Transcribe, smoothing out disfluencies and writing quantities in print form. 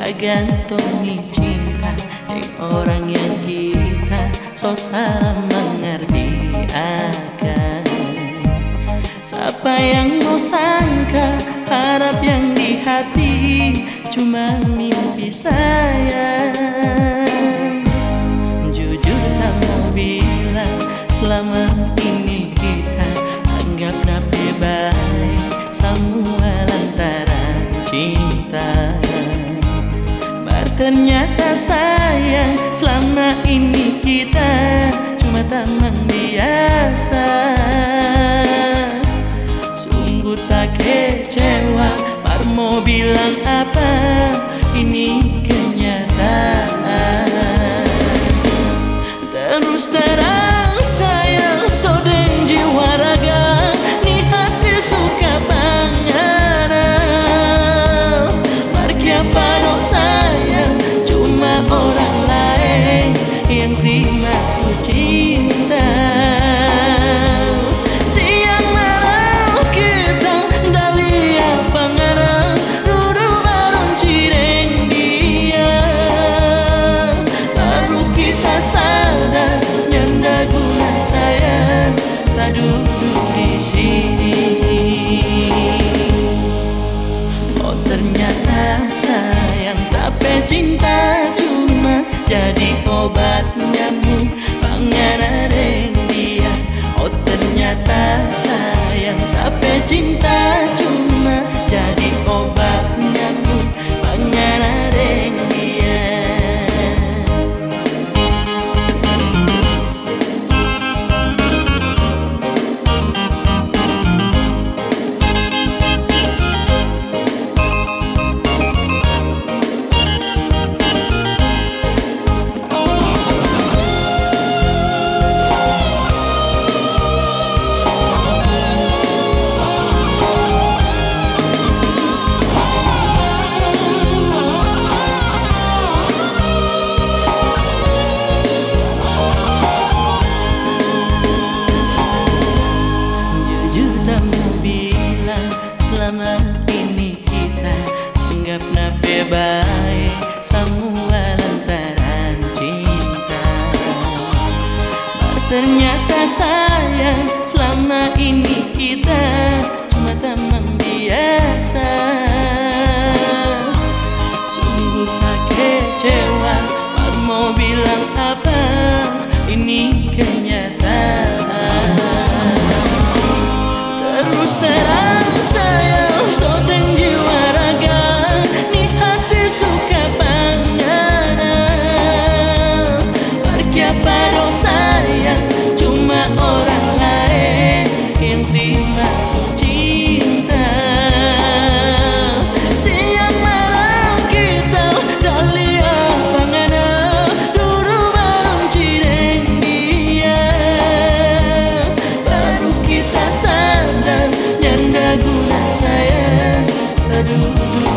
gantungi cinta di orang yang kita sosok mengerti akan. Siapa yang mau sangka, harap yang di hati cuma mimpi sayang. Jujur tak mau bilang, selama ini kita anggap nape baik semua lantaran cinta. Ternyata sayang, selama ini kita cuma teman biasa. Sungguh tak kecewa, Par mau bilang apa, ini kenyataan. Terus terang sayang, sodeng jiwa raga, ni hati suka banget. Markiapa sayang, cuma orang lain yang terima tuh cinta. Siang malam kita dalia pangarang, duduk bareng cireng dia. Baru kita sadar, nyanda guna sayang tak duduk di sini. Oh ternyata sayang, tapi cinta cuma jadi obat nyamuk panganan dia. Oh ternyata sayang, tapi cinta cuma jadi obat nyamuk panganan dia. Selama ini kita anggap nape baik semua lantaran cinta. Ternyata sayang, selama ini kita cuma teman biasa. Sungguh tak kecewa, Par mau bilang apa, ini kenyataan. Terus terang sayang, sodeng jiwa raga, ni hati suka banget. Markiapa sayang, cuma orang lain yang terima tuh cinta. Siang malam kita dalia panganan, duduk bareng cireng dia. Baru kita sadar, nyanda guna sayang tak duduk